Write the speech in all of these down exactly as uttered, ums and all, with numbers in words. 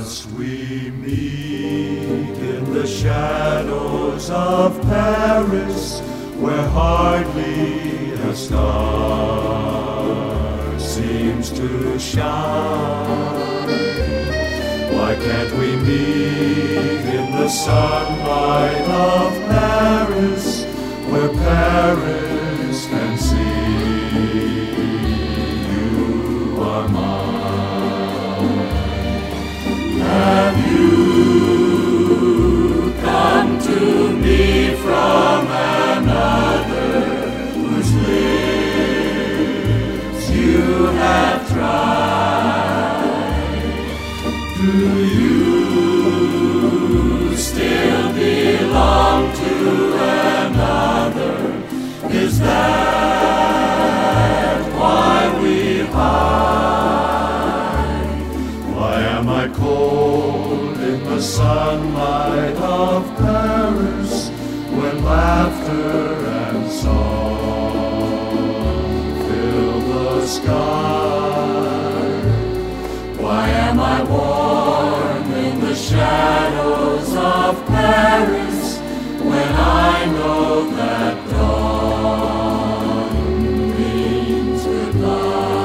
Must we meet in the shadows of Paris, where hardly a star seems to shine? Why can't we meet in the sunlight of Paris, where Paris can see you are mine? Have you come to me from another whose lips you have tried? Do you still belong to another? Is that why we hide? Why am I cold in the sunlight of Paris, when laughter and song fill the sky? Why am I warm in the shadows of Paris, when I know that dawn means goodbye?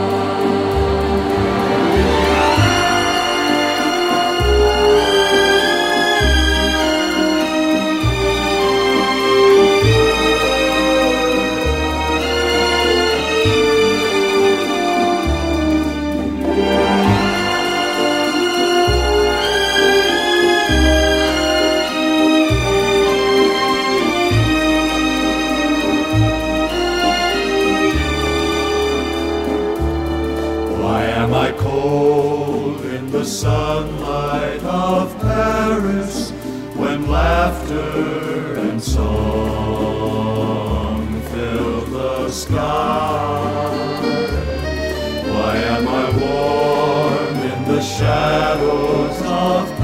Why am I cold in the sunlight of Paris, when laughter and song fill the sky? Why am I warm in the shadows of